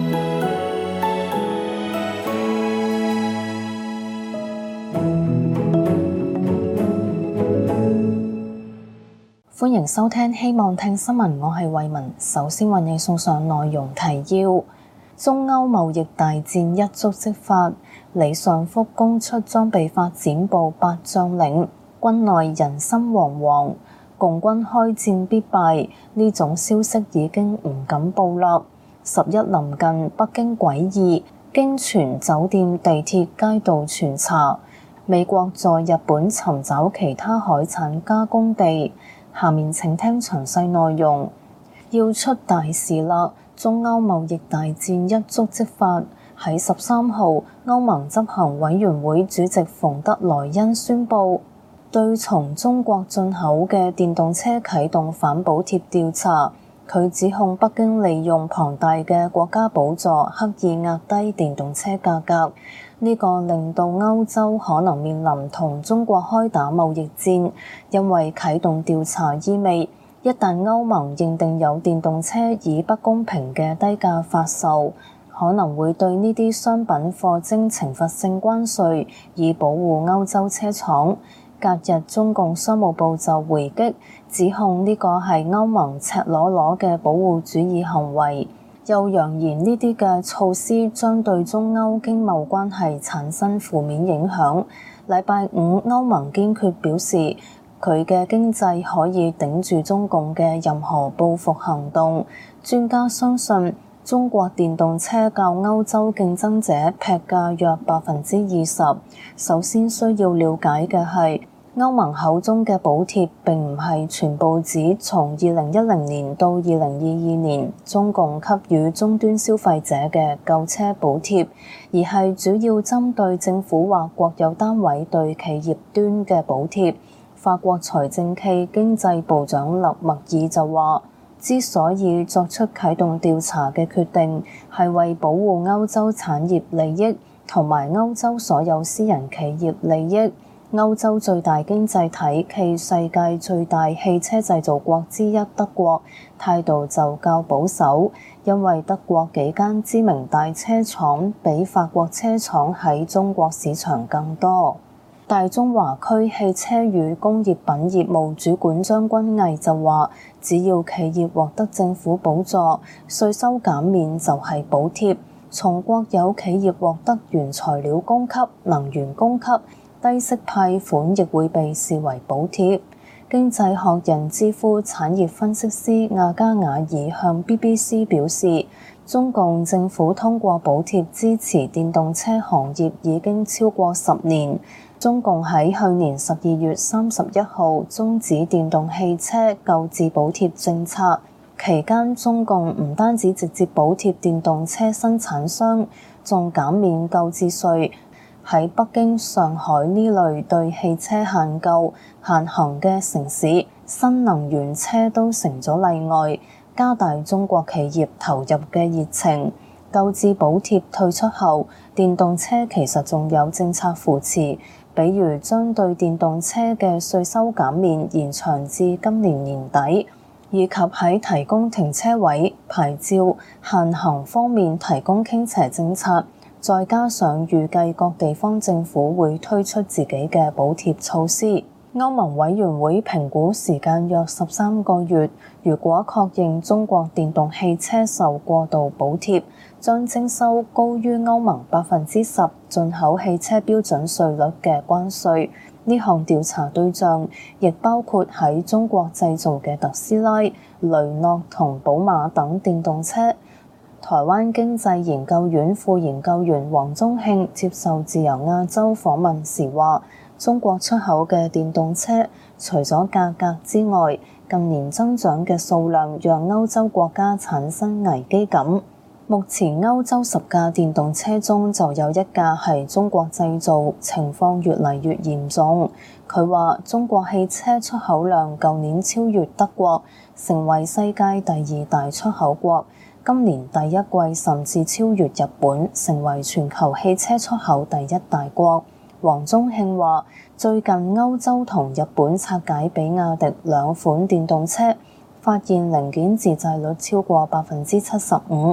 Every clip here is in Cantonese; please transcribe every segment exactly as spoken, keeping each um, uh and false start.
歡迎收聽希望聽新聞，我係慧雯。首先為你送上內容提要：中歐貿易大戰一觸即發，李尚福供出裝備發展部八將領，軍內人心惶惶，共軍開戰必敗。呢種消息已經唔敢報啦。十一臨近，北京詭異，經傳酒店、地鐵、街道全查。美國在日本尋找其他海產加工地。下面請聽詳細內容。要出大事啦！中歐貿易大戰一觸即發。喺十三號，歐盟執行委員會主席馮德萊恩宣布，對從中國進口嘅電動車啟動反補貼調查。佢指控北京利用龐大嘅國家補助，刻意壓低電動車價格。呢個令到歐洲可能面臨同中國開打貿易戰，因為啟動調查意味，一旦歐盟認定有電動車以不公平嘅低價發售，可能會對呢啲商品課徵懲罰性關稅，以保護歐洲車廠。隔日，中共商務部就回擊，指控呢個係歐盟赤裸裸嘅保護主義行為，又揚言呢啲嘅措施將對中歐經貿關係產生負面影響。禮拜五，歐盟堅決表示，佢嘅經濟可以頂住中共嘅任何報復行動。專家相信，中國電動車較歐洲競爭者劈價約百分之二十。首先需要了解嘅係，歐盟口中嘅補貼並唔係全部指從二零一零年到二零二二年中共給予終端消費者嘅購車補貼，而係主要針對政府或國有單位對企業端嘅補貼。法國財政暨經濟部長勒默爾就話，之所以作出啟動調查嘅決定，係為保護歐洲產業利益同埋歐洲所有私人企業利益。歐洲最大經濟體暨世界最大汽車製造國之一德國態度就較保守，因為德國幾間知名大車廠比法國車廠喺中國市場更多。大中華區汽車與工業品業務主管張君毅就話，只要企業獲得政府補助，稅收減免就係補貼。從國有企業獲得原材料供給、能源供給、低息派款亦會被視為補貼。經濟學人智庫產業分析師亞加瓦爾向 B B C 表示，中共政府通過補貼支持電動車行業已經超過十年。中共喺去年十二月三十一號終止電動汽車購置補貼政策，期間中共唔單止直接補貼電動車生產商，仲減免購置稅。喺北京、上海呢類對汽車限購、限行嘅城市，新能源車都成咗例外，加大中國企業投入嘅熱情。購置補貼退出後，電動車其實仲有政策扶持，比如將對電動車嘅稅收減免延長至今年年底，以及喺提供停車位、牌照、限行方面提供傾斜政策。再加上預計各地方政府會推出自己嘅補貼措施，歐盟委員會評估時間約十三個月。如果確認中國電動汽車受過度補貼，將徵收高於歐盟百分之十進口汽車標準稅率嘅關稅。呢項調查對象亦包括喺中國製造嘅特斯拉、雷諾同寶馬等電動車。台灣經濟研究院副研究員黃宗慶接受自由亞洲訪問時話，中國出口嘅電動車除咗價格之外，近年增長嘅數量讓歐洲國家產生危機感。目前歐洲十架電動車中就有一架係中國製造，情況越嚟越嚴重。佢話中國汽車出口量舊年超越德國，成為世界第二大出口國。今年第一季甚至超越日本，成為全球汽車出口第一大國。黃宗慶話，最近歐洲同日本拆解比亞迪兩款電動車，發現零件自製率超過百分之七十五，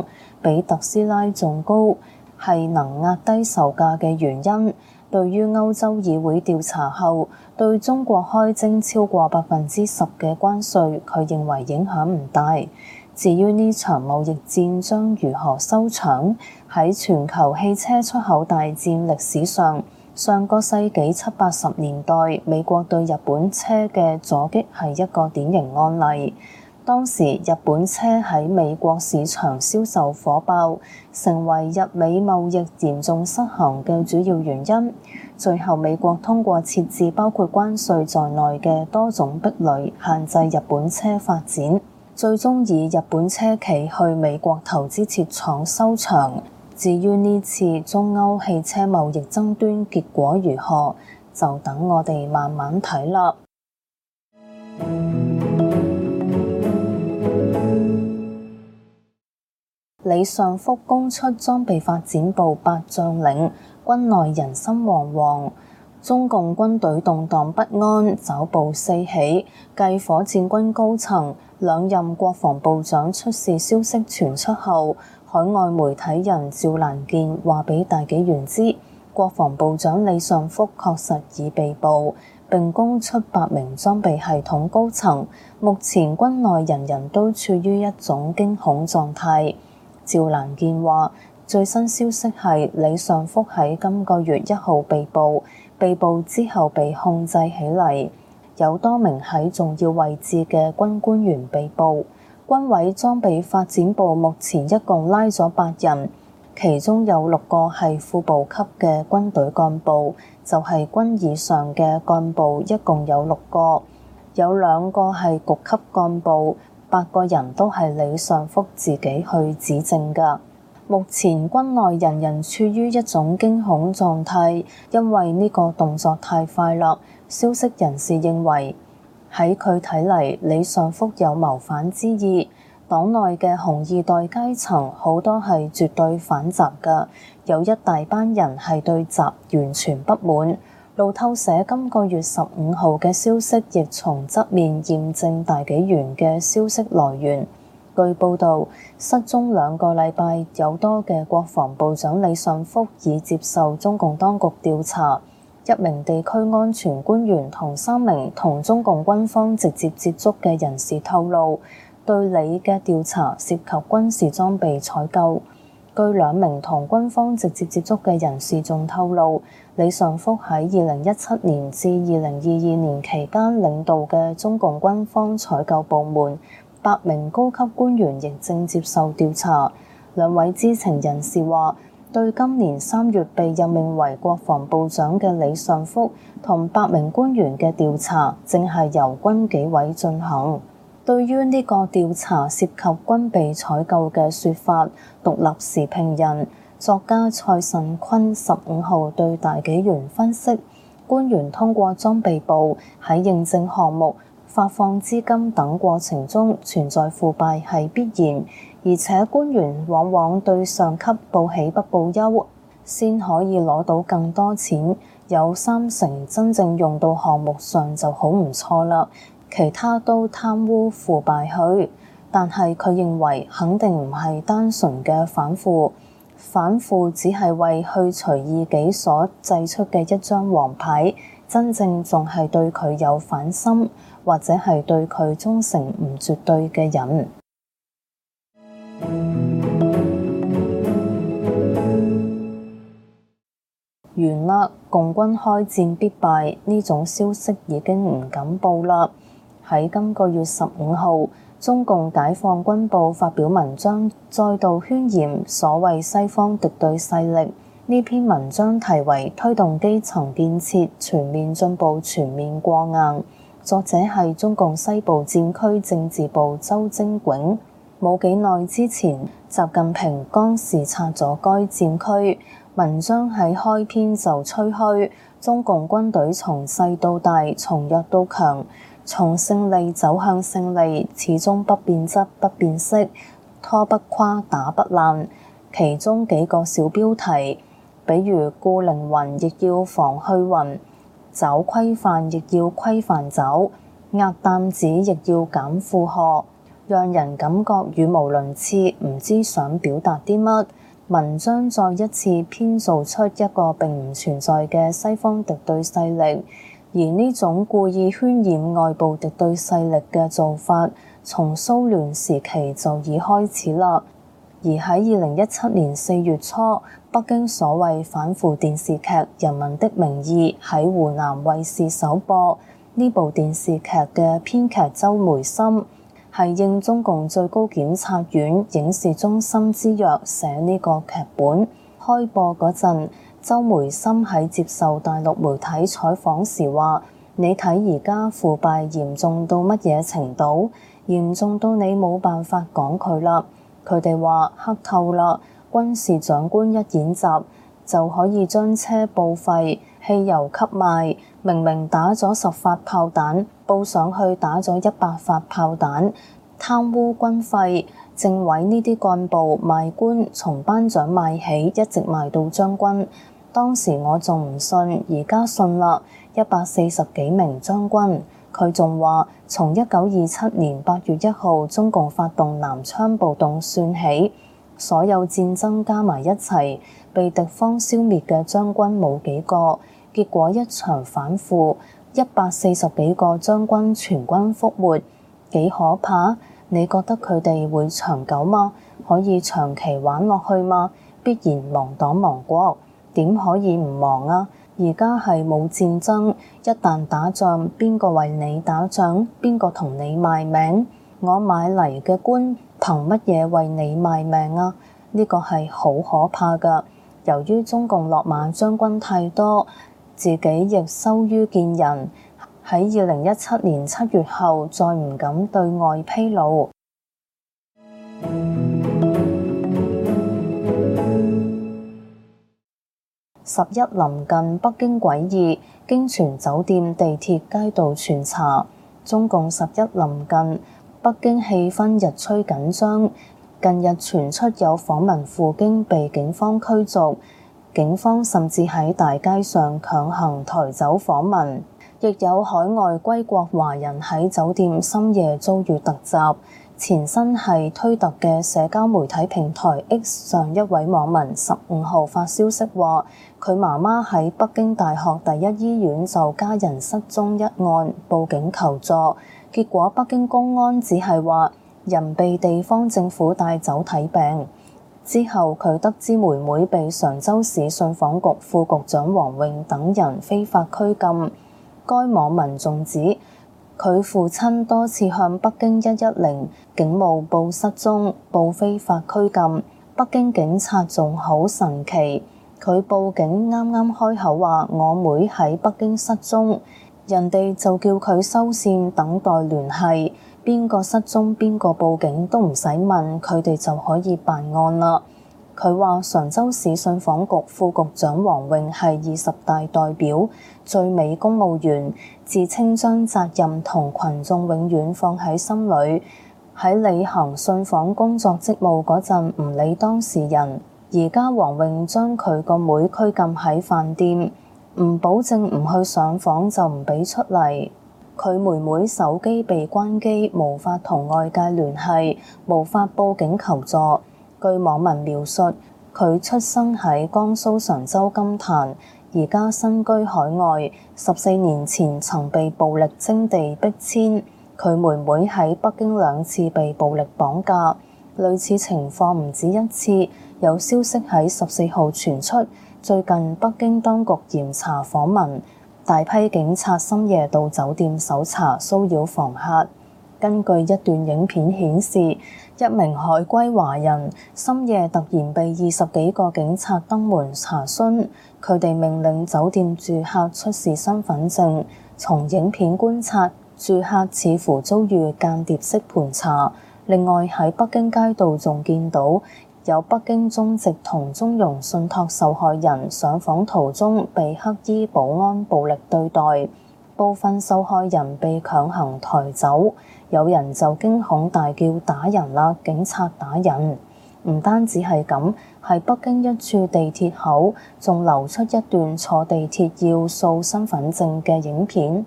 比特斯拉仲高，係能壓低售價嘅原因。對於歐洲議會調查後對中國開徵超過百分之十嘅關稅，佢認為影響唔大。至於呢場貿易戰將如何收場，喺全球汽車出口大戰歷史上，上個世紀七八十年代美國對日本車嘅阻擊係一個典型案例。當時日本車喺美國市場銷售火爆，成為日美貿易嚴重失衡嘅主要原因。最後美國通過設置包括關稅在內嘅多種壁壘，限制日本車發展，最終以日本車企去美國投資設廠收場。至於呢次中歐汽車貿易爭端結果如何，就等我哋慢慢睇啦。李尚福供出裝備發展部八將領，軍內人心惶惶。中共軍隊動盪不安，抓捕四起。繼火箭軍高層兩任國防部長出事消息傳出後，海外媒體人趙蘭健話俾大紀元知，國防部長李尚福確實已被捕，並供出八名裝備系統高層。目前軍內人人都處於一種驚恐狀態。趙蘭健話，最新消息係李尚福喺今個月一號被捕，被捕之後被控制起嚟，有多名喺重要位置嘅軍官員被捕。軍委裝備發展部目前一共拉咗八人，其中有六個係副部級嘅軍隊幹部，就係軍以上嘅幹部一共有六個，有兩個係局級幹部。八個人都係李尚福自己去指證㗎。目前軍內人人處於一種驚恐狀態，因為呢個動作太快啦。消息人士認為，喺佢睇嚟，李尚福有謀反之意。黨內嘅紅二代階層好多係絕對反習㗎，有一大班人係對習完全不滿。路透社今個月十五號嘅消息亦從側面驗證大紀元嘅消息來源。據報導，失蹤兩個禮拜有多嘅國防部長李尚福已接受中共當局調查。一名地區安全官員同三名同中共軍方直接接觸嘅人士透露，對李嘅調查涉及軍事裝備採購。據兩名同軍方直接接觸嘅人士仲透露，李尚福喺二零一七年至二零二二年期間領導嘅中共軍方採購部門，八名高級官員亦正接受調查。兩位知情人士話，對今年三月被任命為國防部長嘅李尚福同八名官員嘅調查，正係由軍紀委進行。對於呢個調查涉及軍備採購嘅說法，獨立時評人作家蔡慎坤十五號對大紀元分析，官員通過裝備部喺認證項目、發放資金等過程中存在腐敗係必然，而且官員往往對上級報喜不報憂，先可以攞到更多錢，有三成真正用到項目上就好唔錯啦。其他都貪污腐敗去，但係佢認為肯定唔係單純嘅反腐，反腐只係為去除異己所製出嘅一張黃牌，真正仲係對佢有反心，或者係對佢忠誠唔絕對嘅人。完啦，共軍開戰必敗，呢種消息已經唔敢報啦。喺今個月十五號，中共解放軍報發表文章，再度渲染所謂西方敵對勢力。呢篇文章題為《推動基層建設全面進步全面過硬》，作者係中共西部戰區政治部周精炯。冇幾耐之前，習近平剛視察咗該戰區，文章喺開篇就吹噓中共軍隊從細到大，從弱到強，從勝利走向勝利，始終不變質不變色，拖不垮打不爛。其中幾個小標題，比如固凌雲亦要防去雲，找規範亦要規範找，壓擔子亦要減負荷， 讓人感覺語無倫次，唔知想表達啲乜。文章再一次編造出一個並唔存在嘅西方敵對勢力，而呢種故意渲染外部敵對勢力嘅做法，從蘇聯時期就已開始啦。而喺二零一七年四月初，北京所謂反腐電視劇《人民的名義》喺湖南衛視首播。呢部電視劇嘅編劇周梅森係應中共最高檢察院影視中心之約寫呢個劇本。開播嗰陣，周梅森喺接受大陸媒體採訪時話：你睇而家腐敗嚴重到乜嘢程度？嚴重到你冇辦法講佢啦。佢哋話黑透啦，軍事長官一演習就可以將車報廢、汽油給賣，明明打咗十發炮彈，報上去打咗一百發炮彈，貪污軍費，政委呢啲幹部賣官，從班長賣起，一直賣到將軍。當時我仲唔信，而家信啦，一百四十幾名將軍。佢仲話，從一九二七年八月一號中共發動南昌暴動算起，所有戰爭加埋一齊，被敵方消滅嘅將軍冇幾個，結果一場反腐，一百四十幾個將軍全軍覆沒，幾可怕？你覺得佢哋會長久嗎？可以長期玩落去嗎？必然亡黨亡國，點可以唔亡啊？而家係冇戰爭，一旦打仗，邊個為你打仗？邊個同你賣命？我買嚟嘅官，憑乜嘢為你賣命啊？呢個係好可怕㗎。由於中共落馬將軍太多，自己亦羞於見人，喺二零一七年七月後，再唔敢對外披露。十一臨近，北京詭異，京泉酒店、地鐵街道全查。中共十一臨近，北京氣氛日趨緊張。近日傳出有訪民赴京被警方驅逐，警方甚至喺大街上強行抬走訪民，亦有海外歸國華人喺酒店深夜遭遇突襲。前身係推特嘅社交媒體平台 X 上一位網民十五號發消息話，佢媽媽喺北京大學第一醫院就家人失蹤一案報警求助，結果北京公安只係話人被地方政府帶走睇病。之後佢得知妹妹被常州市信訪局副局長王永等人非法拘禁。該網民仲指，佢父親多次向北京一一零警務報失蹤、報非法拘禁，北京警察仲好神奇，佢報警啱啱開口話我妹喺北京失蹤，人哋就叫佢收線等待聯繫，邊個失蹤邊個報警都唔使問，佢哋就可以辦案啦。佢話常州市信訪局副局長王永係二十大代表、最美公務員，自稱將責任同群眾永遠放喺心裏，喺履行信訪工作職務嗰陣唔理當事人。而家王永將佢個妹拘禁喺飯店，唔保證唔去上訪就唔俾出嚟。佢妹妹手機被關機，無法同外界聯繫，無法報警求助。據網民描述，佢出生喺江蘇常州金壇，而家身居海外。十四年前曾被暴力徵地逼遷，佢妹妹喺北京兩次被暴力綁架。類似情況唔止一次，有消息喺十四號傳出，最近北京當局嚴查訪民，大批警察深夜到酒店搜查騷擾房客。根據一段影片顯示，一名海歸華人深夜突然被二十幾個警察登門查詢，佢哋命令酒店住客出示身份證。從影片觀察，住客似乎遭遇間諜式盤查。另外喺北京街道仲見到有北京中籍同中融信託受害人上訪途中被黑衣保安暴力對待，部分受害人被強行抬走。有人就驚恐大叫打人啦，警察打人。唔單止係咁，喺北京一處地鐵口仲流出一段坐地鐵要掃身份證嘅影片。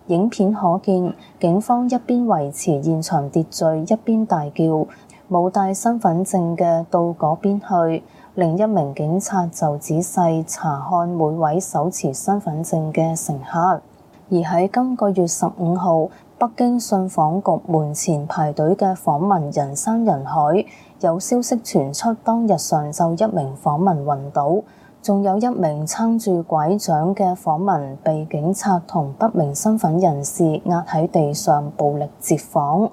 影片可見，警方一邊維持現場秩序，一邊大叫冇帶身份證嘅到嗰邊去。另一名警察就仔細查看每位手持身份證嘅乘客。而喺今個月十五號，北京信訪局門前排隊嘅訪民人山人海，有消息傳出當日上晝一名訪民暈倒，仲有一名撐住拐杖嘅訪民被警察同不明身份人士壓喺地上暴力截訪。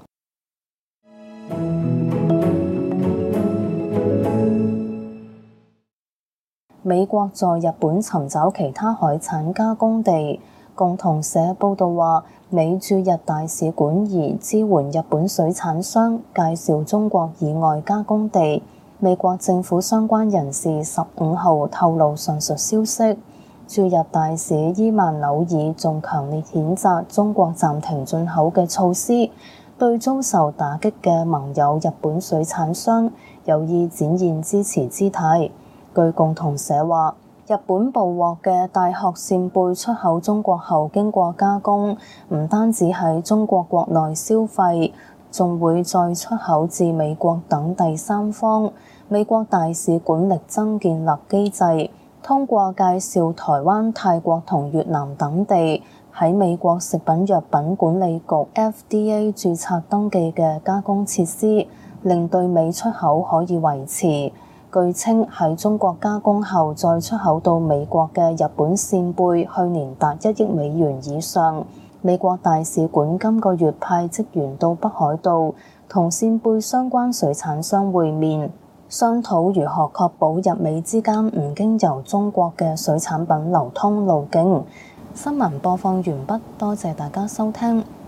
美國在日本尋找其他海產加工地。共同社報道話，美駐日大使館擬支援日本水產商介紹中國以外加工地。美國政府相關人士十五號透露上述消息。駐日大使伊曼紐爾仲強烈譴責中國暫停進口嘅措施，對遭受打擊嘅盟友日本水產商有意展現支持姿態。據共同社話，日本捕獲嘅大殼扇貝出口中國後經過加工，唔單止喺中國國內消費，仲會再出口至美國等第三方。美國大使館力爭建立機制，通過介紹台灣、泰國同越南等地喺美國食品藥品管理局 F D A 註冊登記嘅加工設施，令對美出口可以維持。據稱喺中國加工後再出口到美國嘅日本扇貝去年達一億美元以上。美國大使館今個月派職員到北海道同扇貝相關水產商會面，商討如何確保日美之間唔經由中國嘅水產品流通路徑。新聞播放完畢，多謝大家收聽。